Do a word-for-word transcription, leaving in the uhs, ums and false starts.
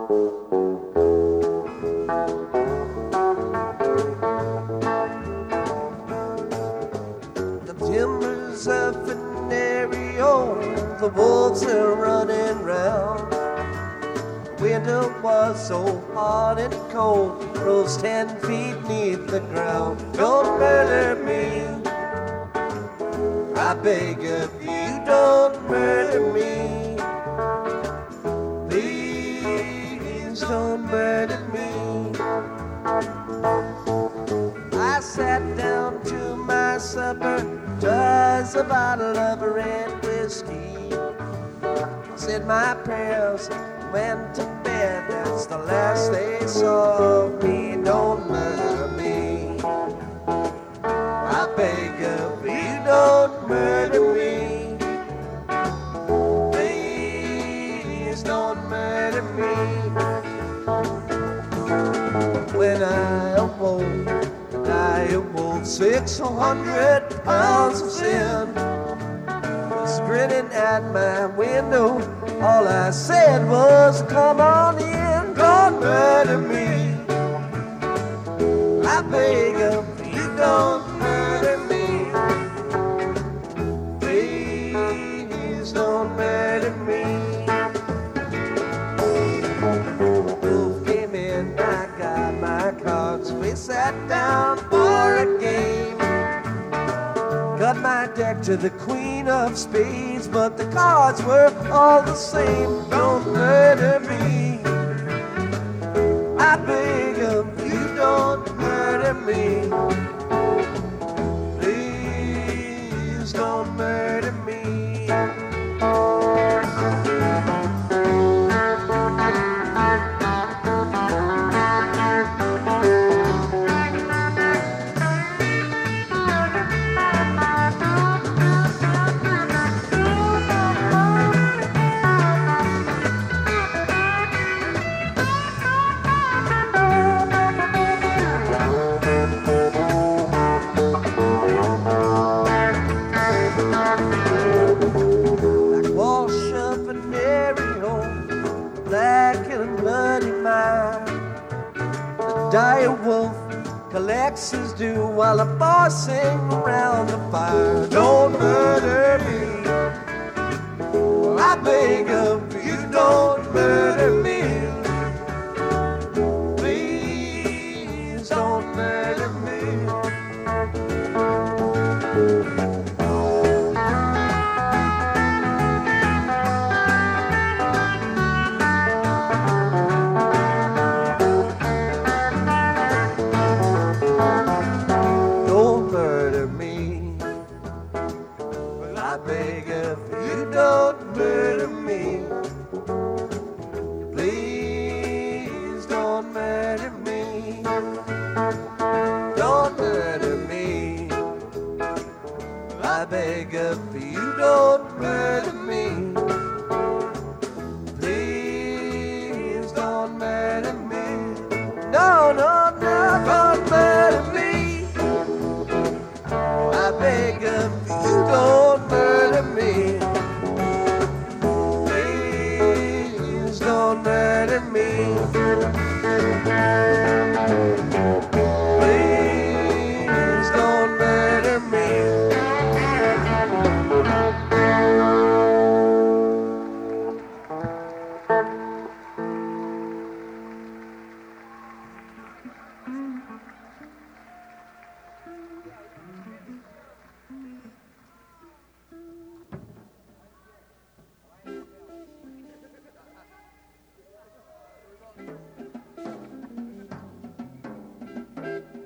The timbers of Venerio, the wolves are running round. Winter was so hot and cold, rose ten feet neath the ground. Don't murder me, I beg of you, don't murder me. Please don't murder me. I sat down to my supper, twas a bottle of red whiskey. Said my prayers, went to bed, that's the last they saw of me. Don't murder me, I beg of you, don't murder me. Please don't murder me. When I awoke, I awoke six hundred pounds of sin. Was grinning at my window, all I said was, come on in, don't murder me. I beg of you, don't murder me. Please don't murder me. Wolf came in, I got my cards, we sat down for a game. Cut my deck to the queen of spades, but the cards were all the same. Don't murder me, I beg of you, don't murder me. Please don't murder me. Dire wolf collects his due while the boys sing around the fire. Don't murder me, I beg of you, don't murder me. Please don't murder me. I beg of you, don't murder me. Please don't murder me. No, no, no, don't murder me. I beg of you, don't murder me. Please don't murder me.